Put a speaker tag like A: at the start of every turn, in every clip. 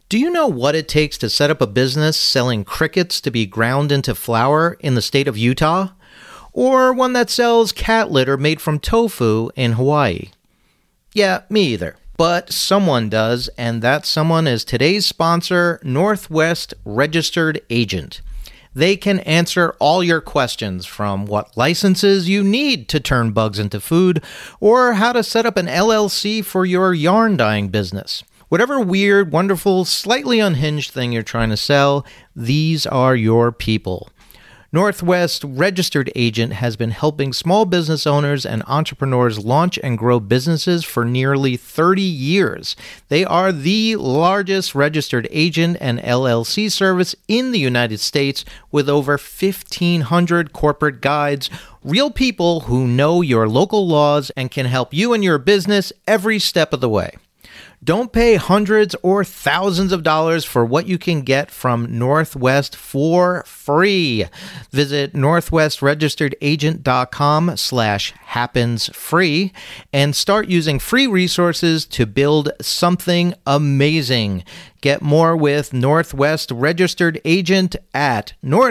A: Do you know what it takes to set up a business selling crickets to be ground into flour in the state of Utah? Or one that sells cat litter made from tofu in Hawaii? Yeah, me either. But someone does, and that someone is today's sponsor, Northwest Registered Agent. They can answer all your questions, from what licenses you need to turn bugs into food, or how to set up an LLC for your yarn dyeing business. Whatever weird, wonderful, slightly unhinged thing you're trying to sell, these are your people. Northwest Registered Agent has been helping small business owners and entrepreneurs launch and grow businesses for nearly 30 years. They are the largest registered agent and LLC service in the United States, with over 1,500 corporate guides, real people who know your local laws and can help you and your business every step of the way. Don't pay hundreds or thousands of dollars for what you can get from Northwest for free. Visit northwestregisteredagent.com/happensfree and start using free resources to build something amazing. Get more with Northwest Registered Agent at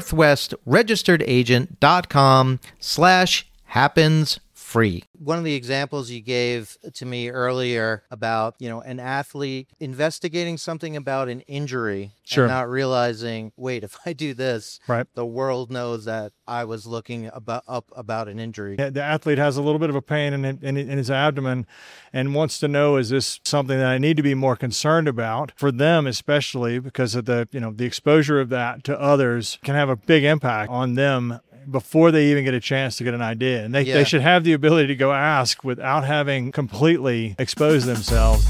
A: northwestregisteredagent.com/happensfree. One of the examples you gave to me earlier about, an athlete investigating something about an injury
B: Sure.
A: and not realizing, wait, if I do this,
B: Right.
A: the world knows that I was looking about an injury.
B: The athlete has a little bit of a pain in his abdomen and wants to know, is this something that I need to be more concerned about? For them especially, because of the exposure of that to others can have a big impact on them before they even get a chance to get an idea. And they should have the ability to go ask without having completely exposed themselves.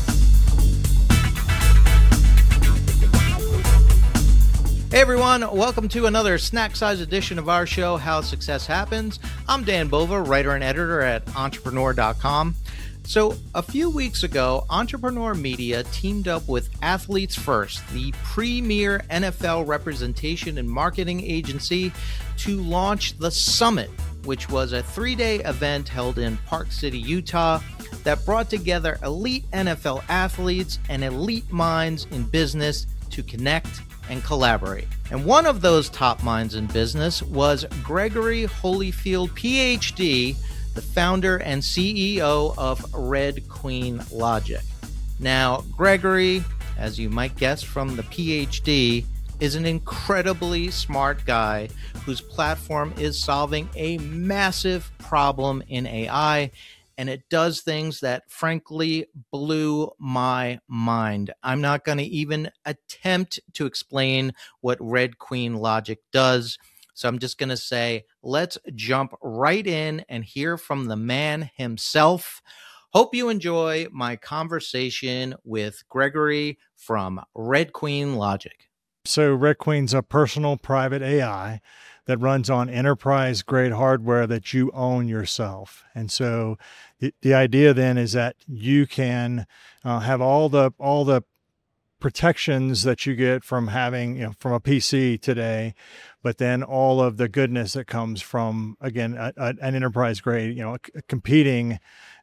A: Hey everyone, welcome to another snack-sized edition of our show, How Success Happens. I'm Dan Bova, writer and editor at Entrepreneur.com. So a few weeks ago, Entrepreneur Media teamed up with Athletes First, the premier NFL representation and marketing agency, to launch The Summit, which was a 3-day event held in Park City, Utah, that brought together elite NFL athletes and elite minds in business to connect and collaborate. And one of those top minds in business was Gregory Holyfield, PhD, the founder and CEO of Red Queen Logic. Now, Gregory, as you might guess from the PhD, is an incredibly smart guy whose platform is solving a massive problem in AI, and it does things that frankly blew my mind. I'm not going to even attempt to explain what Red Queen Logic does. So I'm just going to say, let's jump right in and hear from the man himself. Hope you enjoy my conversation with Gregory from Red Queen Logic.
B: So Red Queen's a personal private AI that runs on enterprise-grade hardware that you own yourself. And so the idea then is that you can have all the protections that you get from having, from a PC today, but then all of the goodness that comes from, again, an enterprise grade, competing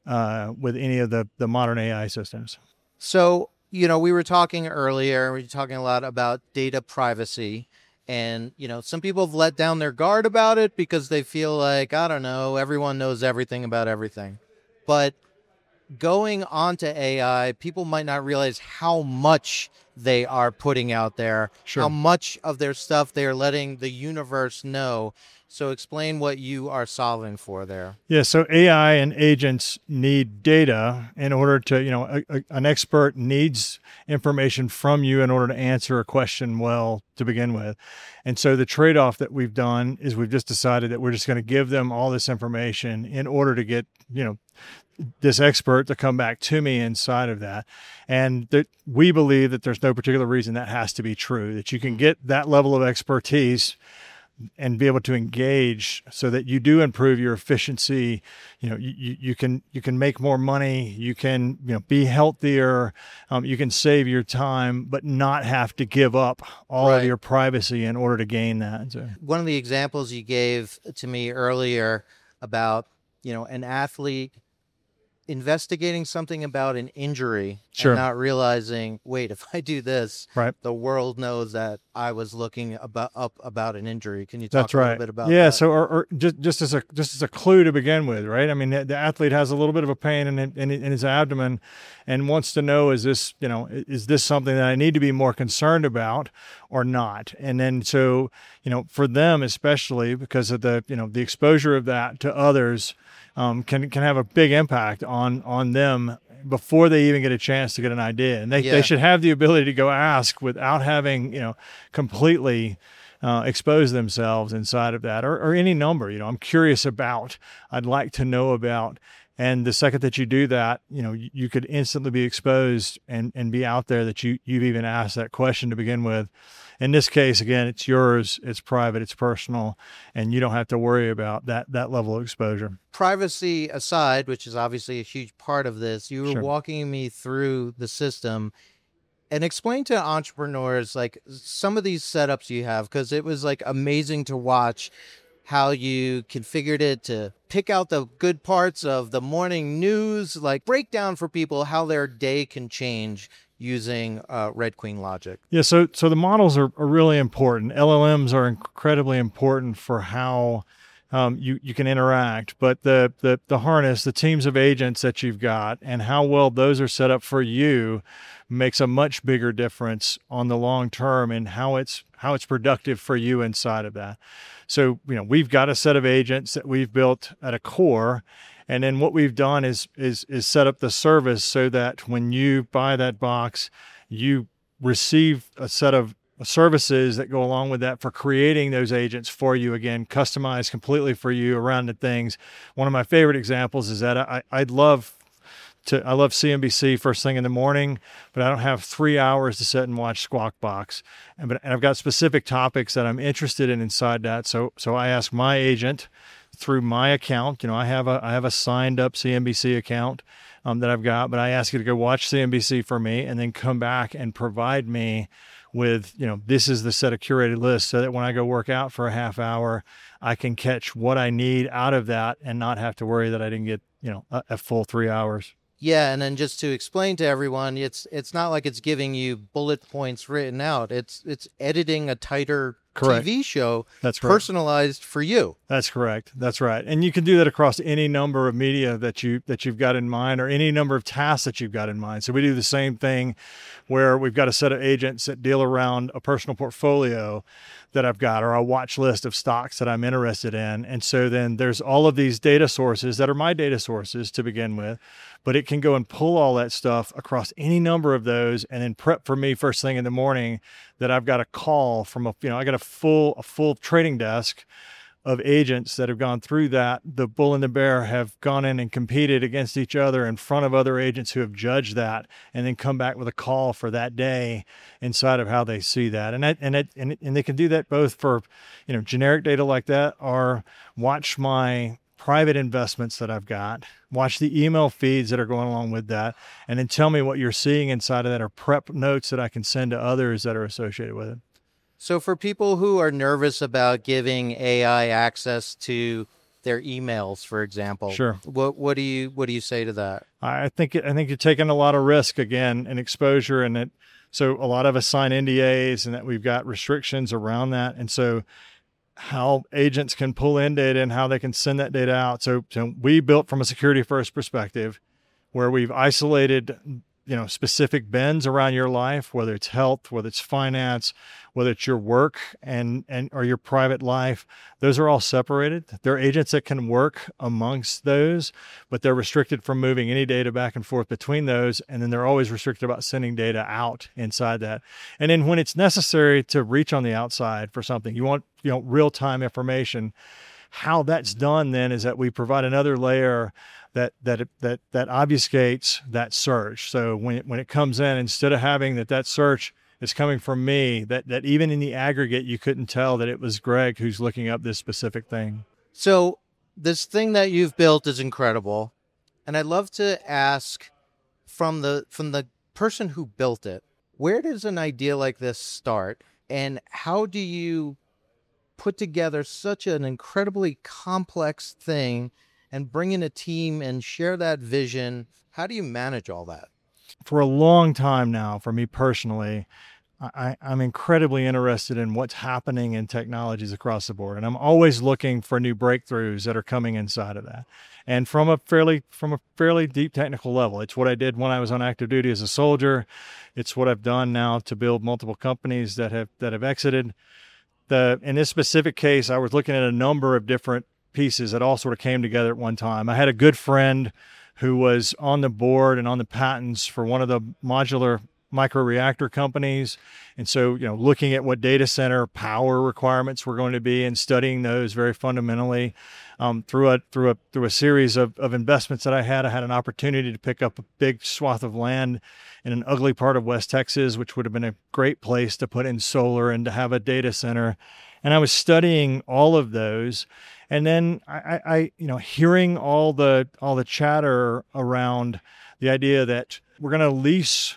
B: with any of the modern AI systems.
A: So, we were talking earlier, we were talking a lot about data privacy, and, some people have let down their guard about it because they feel like, I don't know, everyone knows everything about everything. But going onto AI, people might not realize how much they are putting out there,
B: Sure.
A: how much of their stuff they're letting the universe know. So explain what you are solving for there.
B: Yeah, so AI and agents need data in order to, an expert needs information from you in order to answer a question well to begin with. And so the trade-off that we've done is we've just decided that we're just going to give them all this information in order to get, this expert to come back to me inside of that. And that we believe that there's no particular reason that has to be true, that you can get that level of expertise and be able to engage so that you do improve your efficiency. You can make more money, you can, be healthier, you can save your time, but not have to give up all of your privacy in order to gain that. So.
A: One of the examples you gave to me earlier about, an athlete investigating something about an injury
B: Sure.
A: and not realizing, wait, if I do this,
B: Right.
A: the world knows that I was looking about an injury. Can you talk
B: That's
A: a little
B: right.
A: bit about
B: Yeah.
A: that?
B: So, or just as a clue to begin with, right? I mean, the athlete has a little bit of a pain in his abdomen, and wants to know, is this something that I need to be more concerned about or not? And then so, for them especially, because of the the exposure of that to others, can have a big impact on them before they even get a chance to get an idea. And they should have the ability to go ask without having completely expose themselves inside of that, or any number. I'm curious about, I'd like to know about. And the second that you do that, you could instantly be exposed and be out there that you've even asked that question to begin with. In this case, again, it's yours, it's private, it's personal, and you don't have to worry about that level of exposure.
A: Privacy aside, which is obviously a huge part of this, you were
B: Sure.
A: walking me through the system and explain to entrepreneurs like some of these setups you have, because it was like amazing to watch how you configured it to pick out the good parts of the morning news, like break down for people how their day can change using Red Queen logic.
B: Yeah, so the models are really important. LLMs are incredibly important for how you can interact, but the harness, the teams of agents that you've got, and how well those are set up for you makes a much bigger difference on the long term and how it's productive for you inside of that. So we've got a set of agents that we've built at a core. And then what we've done is set up the service so that when you buy that box, you receive a set of services that go along with that for creating those agents for you, again, customized completely for you around the things. One of my favorite examples is that I love CNBC first thing in the morning, but I don't have 3 hours to sit and watch Squawk Box. And I've got specific topics that I'm interested in inside that. So I ask my agent through my account. I have a signed up CNBC account that I've got, but I ask you to go watch CNBC for me and then come back and provide me with, this is the set of curated lists, so that when I go work out for a half hour, I can catch what I need out of that and not have to worry that I didn't get, a full 3 hours.
A: Yeah, and then just to explain to everyone, it's not like it's giving you bullet points written out. It's editing a tighter
B: Correct.
A: TV show.
B: That's correct.
A: Personalized for you.
B: That's correct. That's right. And you can do that across any number of media that you've got in mind, or any number of tasks that you've got in mind. So we do the same thing where we've got a set of agents that deal around a personal portfolio that I've got, or a watch list of stocks that I'm interested in. And so then there's all of these data sources that are my data sources to begin with, but it can go and pull all that stuff across any number of those and then prep for me first thing in the morning that I've got a call from I got a full trading desk of agents that have gone through that. The bull and the bear have gone in and competed against each other in front of other agents who have judged that, and then come back with a call for that day inside of how they see that. And they can do that both for, generic data like that, or watch my private investments that I've got, watch the email feeds that are going along with that, and then tell me what you're seeing inside of that, or prep notes that I can send to others that are associated with it.
A: So for people who are nervous about giving AI access to their emails, for example,
B: Sure.
A: What do you say to that?
B: I think you're taking a lot of risk again and exposure, and it. So a lot of us sign NDAs, and that we've got restrictions around that, and so how agents can pull in data and how they can send that data out. So we built from a security first perspective, where we've isolated specific bins around your life, whether it's health, whether it's finance, whether it's your work and or your private life. Those are all separated. There are agents that can work amongst those, but they're restricted from moving any data back and forth between those. And then they're always restricted about sending data out inside that. And then when it's necessary to reach on the outside for something, you want, real-time information. How that's done then is that we provide another layer that obfuscates that search. So when it comes in, instead of having that search is coming from me, that even in the aggregate, you couldn't tell that it was Greg who's looking up this specific thing.
A: So this thing that you've built is incredible. And I'd love to ask from the person who built it, where does an idea like this start? And how do you put together such an incredibly complex thing and bring in a team and share that vision? How do you manage all that?
B: for a long time now, for me personally, I'm incredibly interested in what's happening in technologies across the board. And I'm always looking for new breakthroughs that are coming inside of that. And from a fairly deep technical level. It's what I did when I was on active duty as a soldier. It's what I've done now to build multiple companies that have exited. In this specific case, I was looking at a number of different pieces that all sort of came together at one time. I had a good friend who was on the board and on the patents for one of the modular microreactor companies. And so, looking at what data center power requirements were going to be and studying those very fundamentally, through a series of investments that I had an opportunity to pick up a big swath of land in an ugly part of West Texas, which would have been a great place to put in solar and to have a data center. And I was studying all of those. And then I hearing all the chatter around the idea that we're going to lease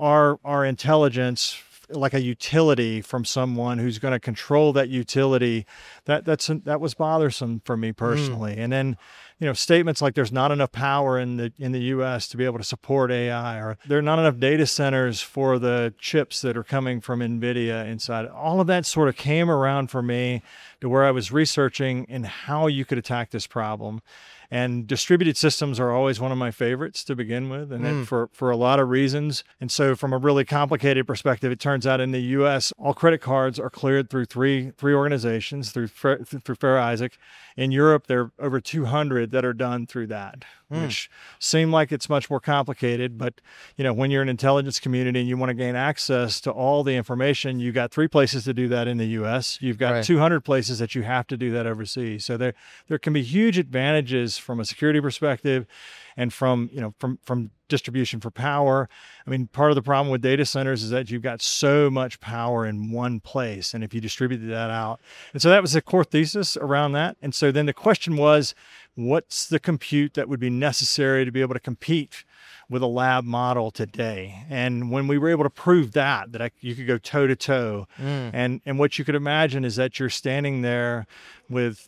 B: our intelligence like a utility from someone who's going to control that utility, that was bothersome for me personally. And then, statements like there's not enough power in the U.S. to be able to support AI, or there are not enough data centers for the chips that are coming from NVIDIA inside. All of that sort of came around for me to where I was researching in how you could attack this problem. And distributed systems are always one of my favorites to begin with, and then for a lot of reasons. And so from a really complicated perspective, it turns out in the U.S., all credit cards are cleared through three organizations, through Fair Isaac. In Europe, there are over 200 that are done through that, which seem like it's much more complicated. But, when you're an intelligence community and you want to gain access to all the information, you've got 3 places to do that in the U.S. You've got 200 places that you have to do that overseas. So there can be huge advantages from a security perspective and from distribution for power. I mean, part of the problem with data centers is that you've got so much power in one place, and if you distributed that out. And so that was the core thesis around that. And so then the question was, what's the compute that would be necessary to be able to compete with a lab model today? And when we were able to prove that you could go toe to toe, and what you could imagine is that you're standing there with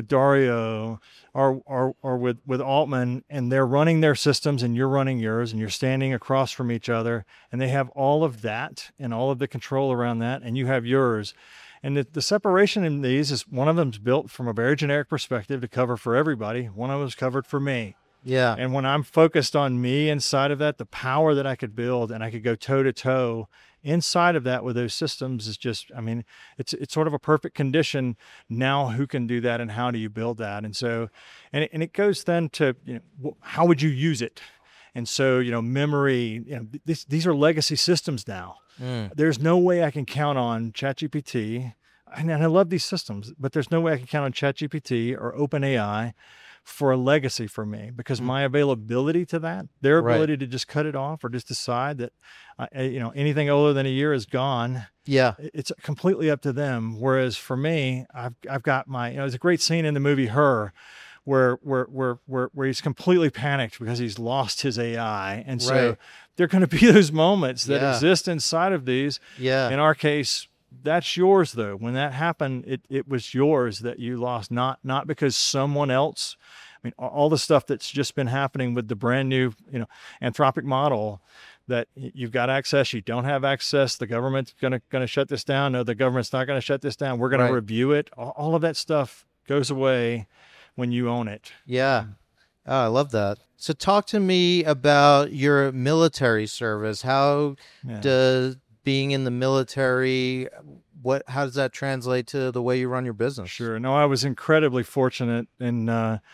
B: Dario or with Altman, and they're running their systems and you're running yours, and you're standing across from each other, and they have all of that and all of the control around that, and you have yours. And the separation in these is one of them's built from a very generic perspective to cover for everybody. One of them's covered for me.
A: Yeah.
B: And when I'm focused on me inside of that, the power that I could build, and I could go toe to toe inside of that with those systems is just, it's sort of a perfect condition. Now, who can do that and how do you build that? And so, and it goes then to, how would you use it? And so, memory, these are legacy systems now. There's no way I can count on ChatGPT. And I love these systems, but there's no way I can count on ChatGPT or OpenAI for a legacy for me, because my availability to that, their ability to just cut it off or just decide that, anything older than a year is gone.
A: Yeah.
B: It's completely up to them. Whereas for me, I've got my, there's a great scene in the movie Her, where he's completely panicked because he's lost his AI. And so there are going to be those moments that exist inside of these. Yeah. In our case, that's yours though. When that happened, it was yours that you lost, not because someone else. I mean, all the stuff that's just been happening with the brand new, Anthropic model, that you've got access, you don't have access, the government's going to shut this down. No, the government's not going to shut this down. We're going to review it. All of that stuff goes away when you own it.
A: Yeah. Oh, I love that. So talk to me about your military service. How does being in the military, how does that translate to the way you run your business?
B: Sure. No, I was incredibly fortunate in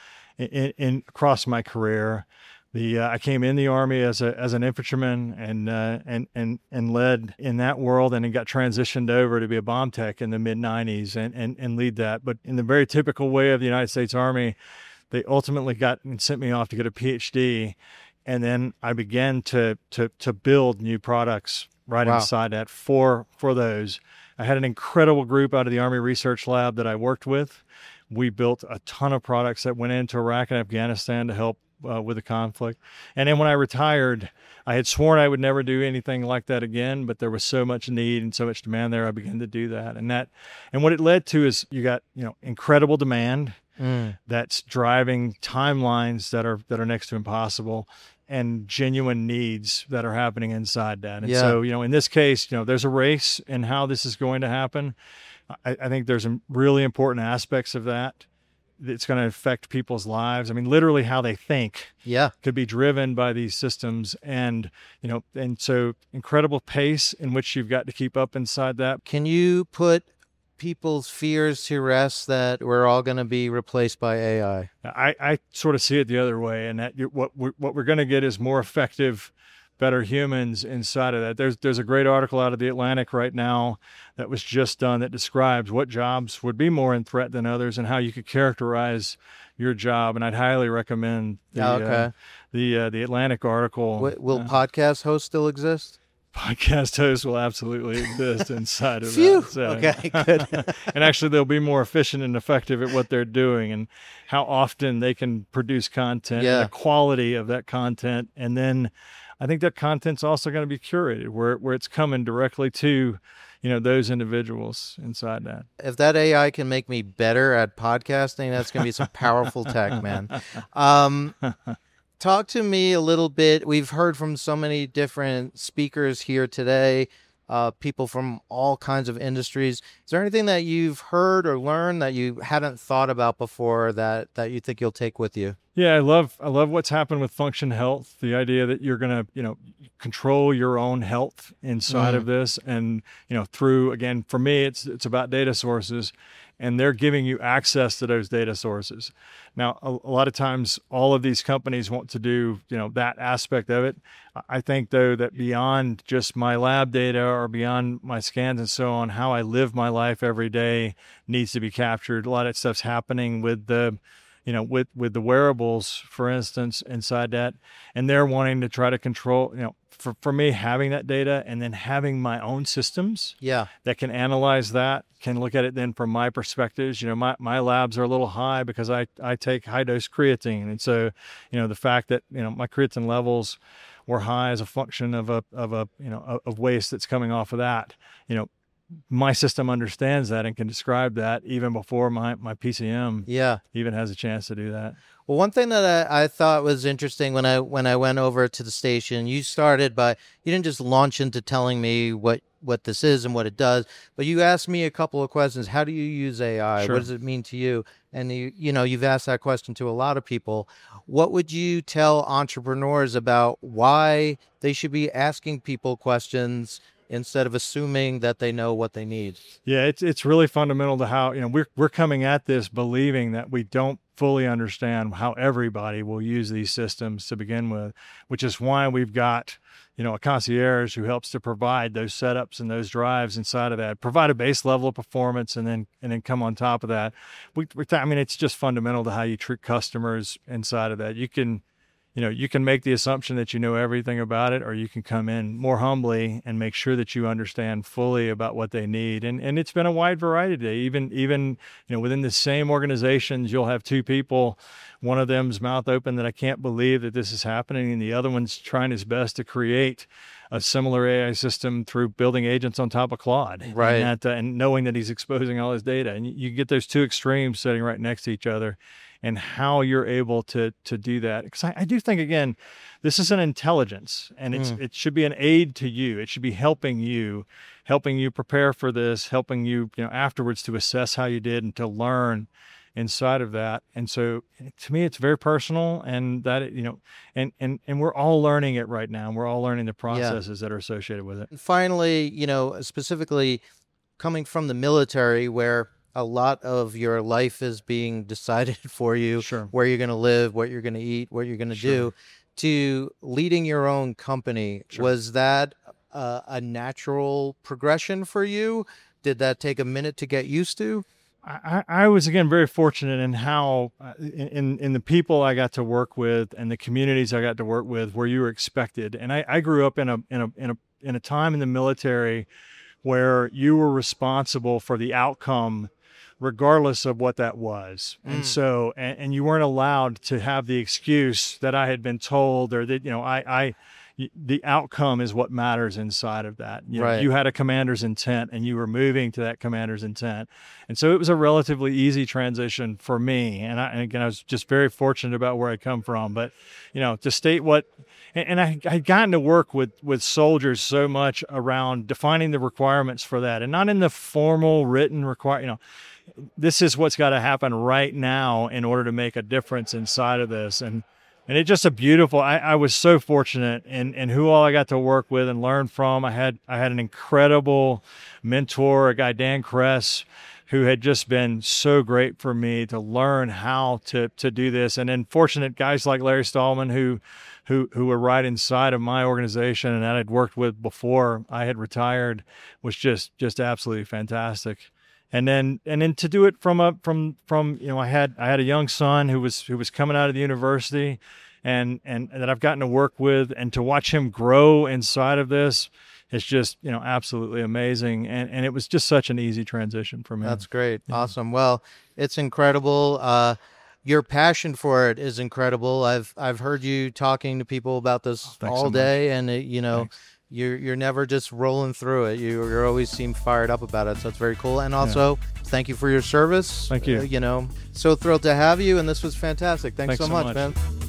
B: across my career. I came in the Army as an infantryman and led in that world, and then got transitioned over to be a bomb tech in the mid-90s and lead that. But in the very typical way of the United States Army, they ultimately sent me off to get a PhD, and then I began to build new products inside that for those. I had an incredible group out of the Army Research Lab that I worked with. We built a ton of products that went into Iraq and Afghanistan to help with the conflict. And then when I retired, I had sworn I would never do anything like that again, but there was so much need and so much demand there, I began to do that. And what it led to is you got, incredible demand that's driving timelines that are next to impossible. and genuine needs that are happening inside that. And
A: Yeah.
B: so, in this case, there's a race in how this is going to happen. I think there's some really important aspects of that. It's going to affect people's lives. I mean, literally how they think
A: Yeah.
B: could be driven by these systems. And, and so incredible pace in which you've got to keep up inside that.
A: Can you put people's fears to rest that we're all going to be replaced by AI?
B: I sort of see it the other way, and that what we're going to get is more effective, better humans inside of that. There's a great article out of The Atlantic right now that was just done that describes what jobs would be more in threat than others and how you could characterize your job. And I'd highly recommend the Atlantic article.
A: Will podcast hosts still exist?
B: Podcast hosts will absolutely exist inside of
A: Phew.
B: that. So,
A: Okay, good.
B: and actually, they'll be more efficient and effective at what they're doing and how often they can produce content and the quality of that content. And then I think that content's also going to be curated where it's coming directly to, those individuals inside that.
A: If that AI can make me better at podcasting, that's going to be some powerful tech, man. Talk to me a little bit. We've heard from so many different speakers here today, people from all kinds of industries. Is there anything that you've heard or learned that you hadn't thought about before that you think you'll take with you?
B: Yeah, I love what's happened with Function Health. The idea that you're going to, control your own health inside of this, and through, again, for me, it's about data sources, and they're giving you access to those data sources. Now, a lot of times, all of these companies want to do, that aspect of it. I think, though, that beyond just my lab data or beyond my scans and so on, how I live my life every day needs to be captured. A lot of stuff's happening with the with the wearables, for instance, inside that, and they're wanting to try to control, for me, having that data and then having my own systems that can analyze that, can look at it then from my perspectives. My labs are a little high because I take high dose creatine. And so, the fact that, my creatine levels were high as a function of of waste that's coming off of that, my system understands that and can describe that even before my PCM even has a chance to do that.
A: Well, one thing that I thought was interesting when I went over to the station, you didn't just launch into telling me what this is and what it does, but you asked me a couple of questions. How do you use AI?
B: Sure.
A: What does it mean to you? And you've asked that question to a lot of people. What would you tell entrepreneurs about why they should be asking people questions instead of assuming that they know what they need?
B: Yeah, it's really fundamental to how, we're coming at this believing that we don't fully understand how everybody will use these systems to begin with, which is why we've got, a concierge who helps to provide those setups and those drives inside of that, provide a base level of performance, and then come on top of that. It's just fundamental to how you treat customers inside of that. You can make the assumption that you know everything about it, or you can come in more humbly and make sure that you understand fully about what they need. And it's been a wide variety today. Even within the same organizations, you'll have two people, one of them's mouth open that I can't believe that this is happening, and the other one's trying his best to create a similar AI system through building agents on top of Claude.
A: Right.
B: And knowing that he's exposing all his data. And you get those two extremes sitting right next to each other, and how you're able to do that. Because I do think, again, this is an intelligence, and it should be an aid to you. It should be helping you prepare for this, helping you, afterwards to assess how you did and to learn inside of that. And so to me, it's very personal, and that, and we're all learning it right now. We're all learning the processes that are associated with it.
A: And finally, specifically coming from the military, where a lot of your life is being decided for you,
B: Sure.
A: where you're going to live, what you're going to eat, what you're going to do, to leading your own company.
B: Sure.
A: Was that a natural progression for you? Did that take a minute to get used to?
B: I was, again, very fortunate in how in the people I got to work with and the communities I got to work with where you were expected. And I grew up in a time in the military where you were responsible for the outcome regardless of what that was. And so, and you weren't allowed to have the excuse that I had been told, or that, the outcome is what matters inside of that.
A: Right.
B: You had a commander's intent and you were moving to that commander's intent. And so it was a relatively easy transition for me. And again, I was just very fortunate about where I come from. But, to state what, and I had gotten to work with soldiers so much around defining the requirements for that, and not in the formal written this is what's got to happen right now in order to make a difference inside of this. And it's just a beautiful, I was so fortunate in who all I got to work with and learn from. I had an incredible mentor, a guy, Dan Kress, who had just been so great for me to learn how to do this. And then fortunate guys like Larry Stallman, who were right inside of my organization and that I'd worked with before I had retired, was just absolutely fantastic. And then to do it from I had a young son who was coming out of the university, and that I've gotten to work with, and to watch him grow inside of this is just absolutely amazing. And it was just such an easy transition for me.
A: That's great. Yeah. Awesome. Well, it's incredible. Your passion for it is incredible. I've heard you talking to people about this all day, and Thanks. You're never just rolling through it. You always seem fired up about it. So it's very cool. And also, thank you for your service.
B: Thank you.
A: So thrilled to have you. And this was fantastic. Thanks so much, man.